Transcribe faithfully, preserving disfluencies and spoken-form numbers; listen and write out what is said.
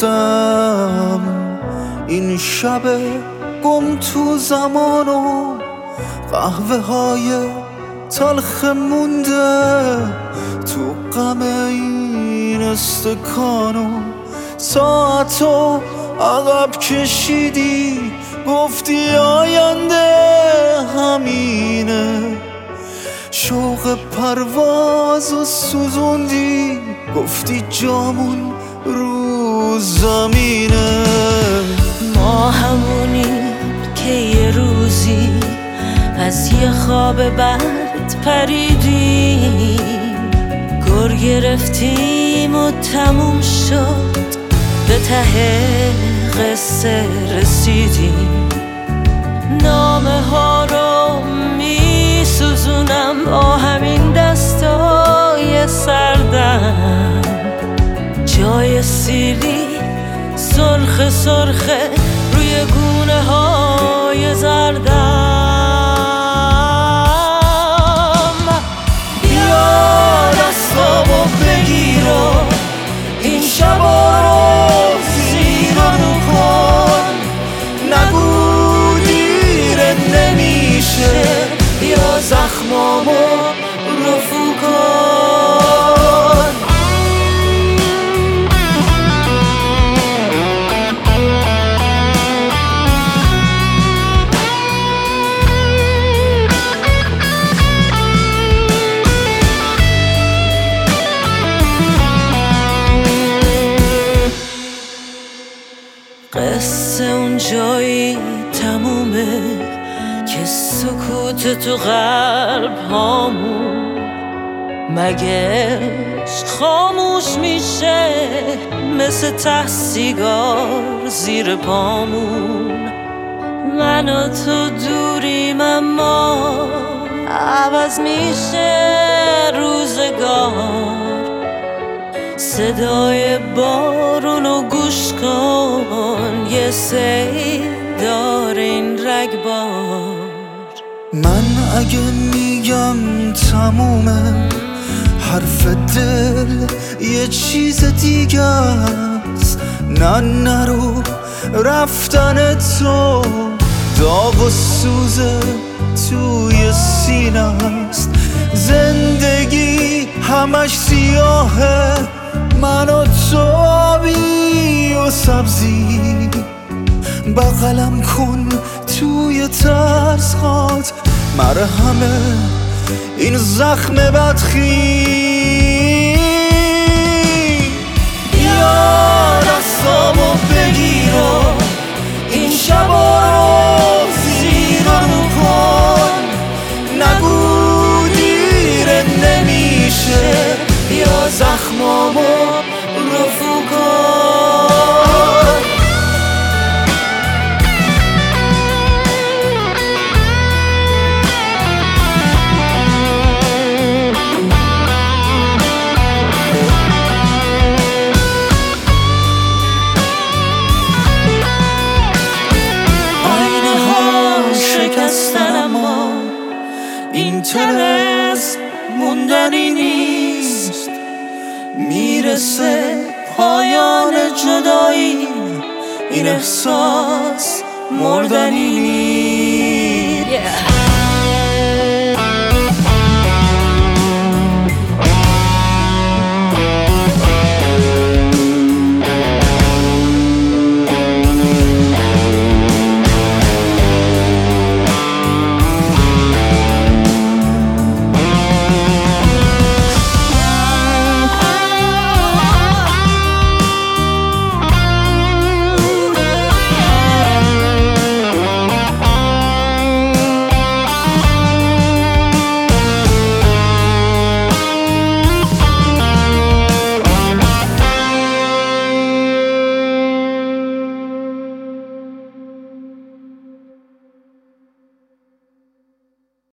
گفتم این شب گم تو زمان و قهوه های تلخ مونده تو غم این استکان و ساعتو عقب کشیدی گفتی آینده همینه شوق پرواز و سوزوندی گفتی جامون رو زمینه ما همونیم که یه روزی از یه خواب بد پریدیم گر گرفتیم و تموم شد به ته قصه رسیدیم نامه ها رو می سوزونم با همین دستای سردم جای سیلی سرخ سرخ روی گونه های زردم بیا دستامو بگیر و این شبا رو زیر و رو کن نگو دیرت نمیشه بیا زخمامو رفو کن قصه اون جایی تمومه که سکوت تو قلب هامون مگه خاموش میشه مثل ته سیگار زیر پامون من و تو دوریم اما عوض میشه روزگار صدای بارونو گوش کن یه سیل داره این رگبار من اگه میگم تمومه حرف دل یه چیز دیگه است نه نرو رفتن تو داغ و سوزه توی سینه است زندگی همش سیاهه من و تو آبی و سبزی بغلم کن توی ترس خات مرهمه این زخم بدخی بیا دستامو بگیر و این شبا رو زیر و رو کن نگو دیرت نمیشه بیا زخمامو رفو کن آینه ها شکستن اما این طلسم موندنی نیست میرسه پایان جدایی این احساس مردنی نیست